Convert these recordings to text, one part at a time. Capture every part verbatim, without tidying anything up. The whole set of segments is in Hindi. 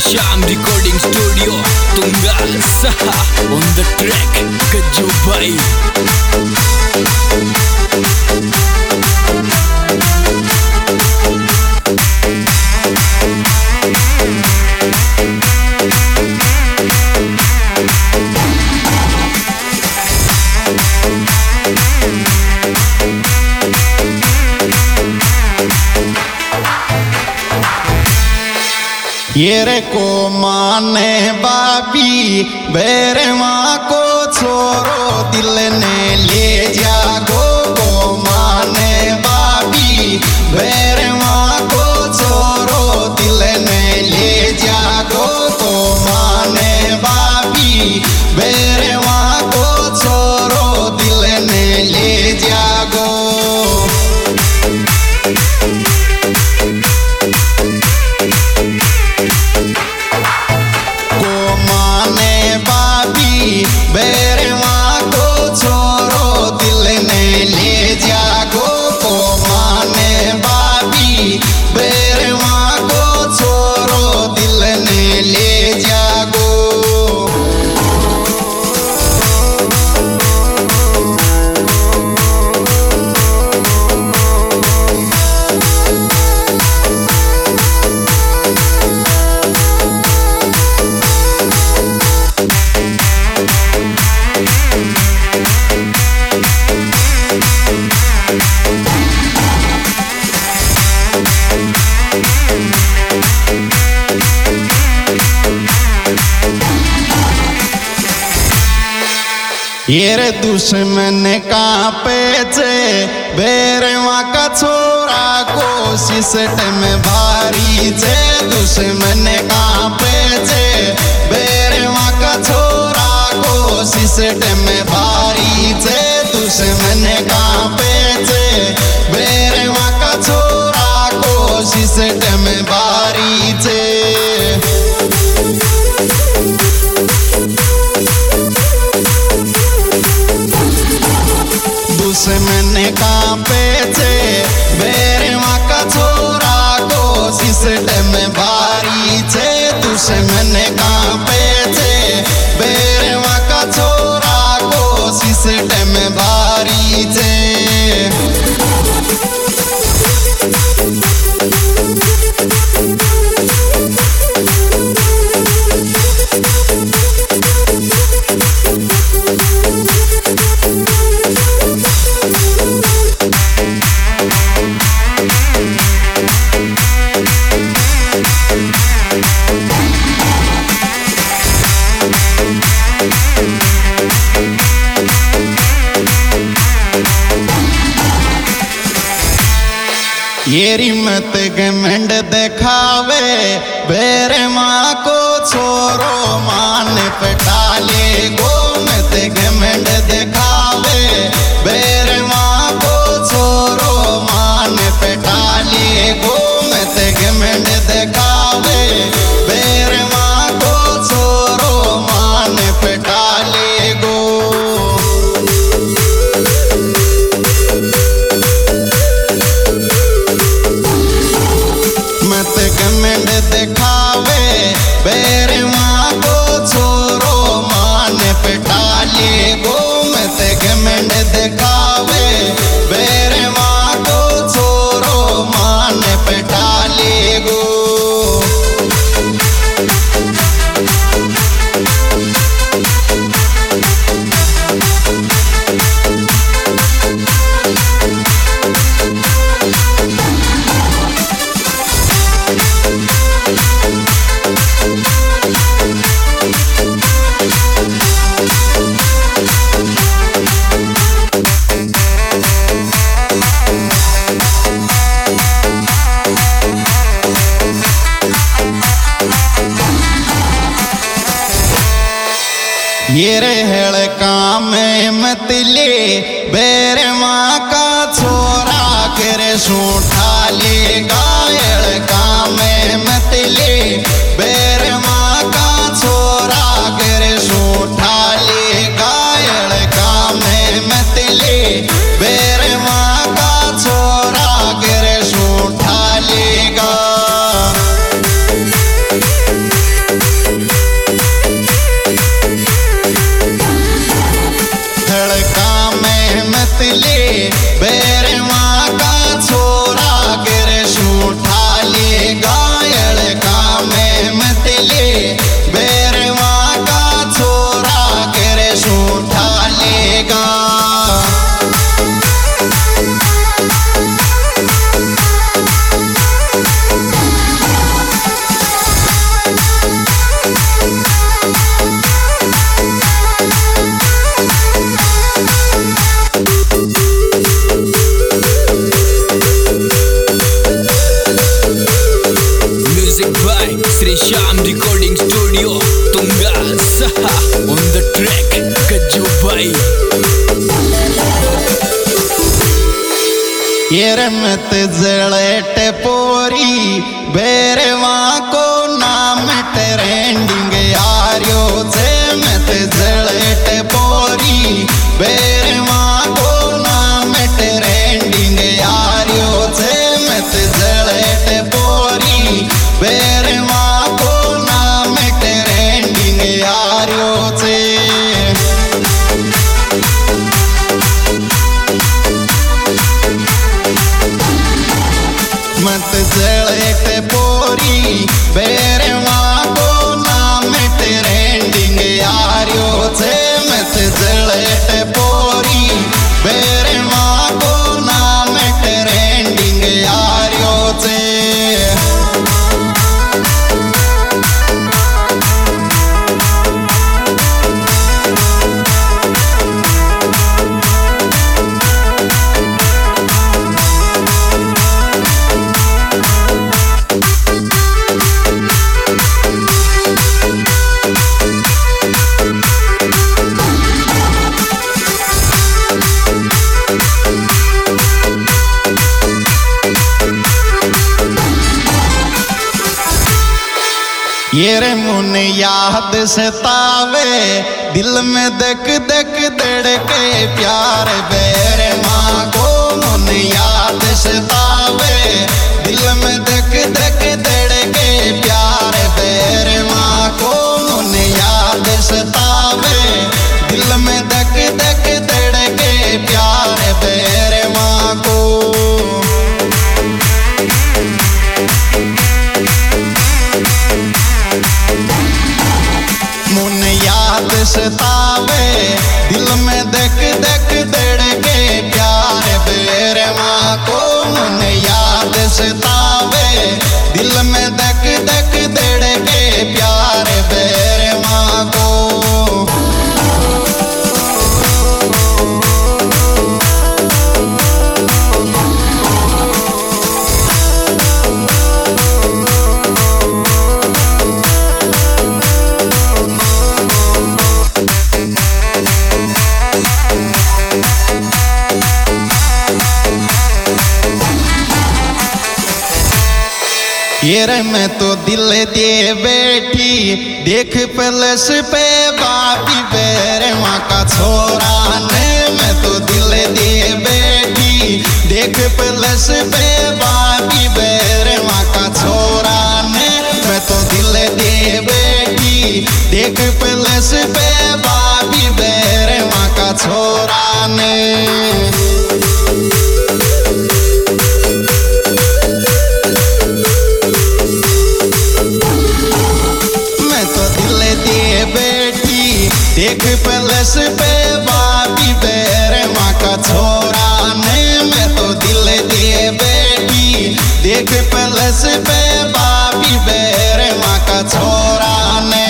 Syam Recording Studio Tunggal Saha on the track Kejubai. ये रे को माने बाबी बेरे माँ को छोरो दिल ने ले जागो को माने बाबी बेरे माँ को छोरो दिल ने ले जागो को माने बाबी बेरे माँ को छोरो दिल ने ले जागो। ये रे दुश्मन का पेचे बेरवा का छोरा कोशिश में भारी जे दुश्मन का पेचे बेरवा का छोरा कोशिश में भारी जे दुश्मन का पेचे बेरवा का छोरा कोशिश में भारी जे। दुश्मन का पेचे बेरवा का छोरा कोशिश में भारी छे दुश्मन का पेचे बेरवा का छोरा कोशिश में भारी छे। ये रिमत घमंड दिखावे बेरे माँ को छोरो मान पटाले गोमत घमंड दिखावे बेरे माँ को छोरो मान पटाले गोमत घमंड दिखावे बेरे माँ को छोरो मान पटाले गो। घमंड दिखावे बेरे माँ को छोरो मान पटाले गो मत घमंड दिखावे बेरे माँ को छोरो मान पटाले गो। ये रे हेल काम मत ले बेरे माँ का छोरा करे सूठा ले गायल काम मत ले बेरे माँ का छोरा करे सूठा ले गायल काम मत ले बेरे माँ का छोरा करे सूठा लेगा। ये मत जलेट पोरी बेरवा को नाम ट्रेंडिंग यारियो से मत जलेट पोरी बेरवा को नाम ट्रेंडिंग यारियो से मत जलेट पोरी बेरवा को नाम ट्रेंडिंग यारियो से मत जलेट पोरी बेरवा को नाम ट्रेंडिंग यारियो से मत जलेट पोरी बेरवा को नाम ट्रेंडिंग यारियो से ये रे मुन याद सतावे दिल में दक दक धड़के प्यार बेरे माँ को मुन याद सतावे दिल में दक दक धड़के प्यार बेरे माँ को मुन याद सतावे दिल में दक दक धड़के प्यार बेरे माँ को मुन याद सतावे दिल में दक दक धड़के प्यार बेरे माँ को मुन याद सतावे दिल में दक दक धड़के प्यार बेरे माँ को ये रे मैं तो दिल दे बैठी देख प्लस पे बापी बेरे माँ का छोरा ने मैं तो दिल दे बैठी देख प्लस पे बापी बेरे माँ का छोरा ने मैं तो दिल दे बैठी देख प्लस पे बापी बेरे माँ का छोरा ने देख प्लस पे बापी बेरे माँ का छोरा ने मैं तो दिल दे बैठी देख प्लस पे बापी बेरे माँ का छोरा ने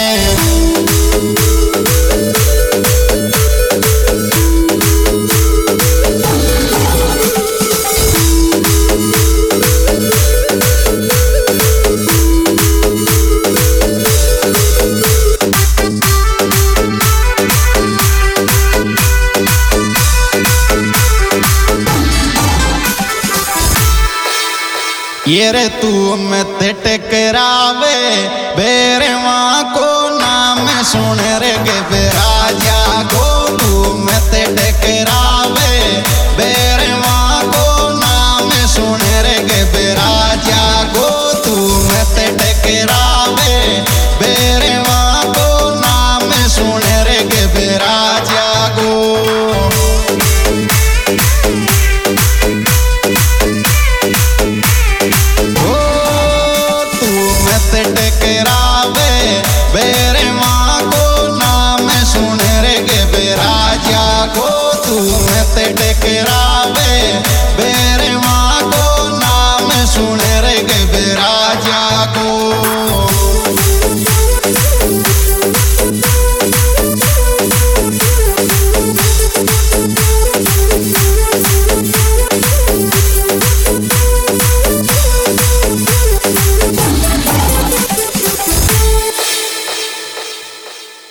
ये रे तू मत टकरावे बेरवा को नाम सुन रे राजा को तू मत टकरावे